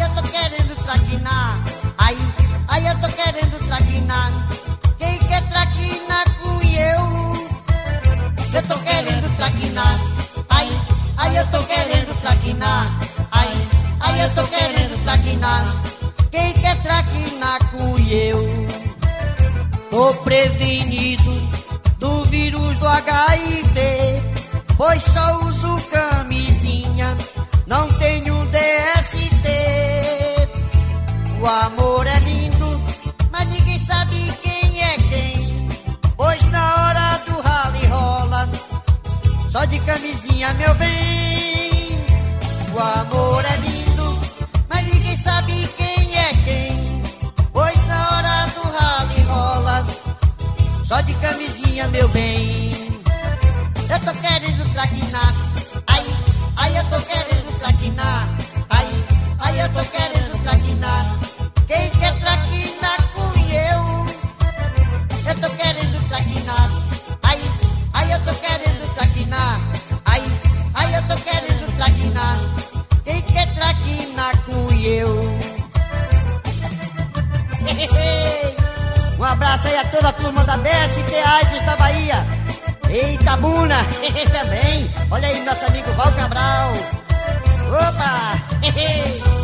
eu tô querendo traquinar. Ai, eu tô querendo traquinar. Quem quer traquinar com eu? Eu tô querendo traquinar. Ai, eu tô querendo traquinar. Ai, eu tô querendo traquinar. Quem quer traquinar com eu? Tô prevenido do vírus do HIV, pois só uso camisinha, não tenho DST. O amor é lindo, mas ninguém sabe quem é quem, pois na hora do rally rola só de camisinha, meu bem. O amor é lindo, mas ninguém sabe quem é quem, pois na hora do rally rola só de camisinha, meu bem. Eu tô querendo traquinar. Ai, eu tô querendo traquinar. Ai, eu tô querendo traquinar. Quem quer traquinar com eu? Eu tô querendo traquinar. Ai, eu tô querendo traquinar. Ai, eu tô querendo traquinar. Quem quer traquinar com eu? Um abraço aí a toda a turma da DST AIDS da Bahia. Eita, Buna, também. Olha aí nosso amigo Val Cabral. Opa!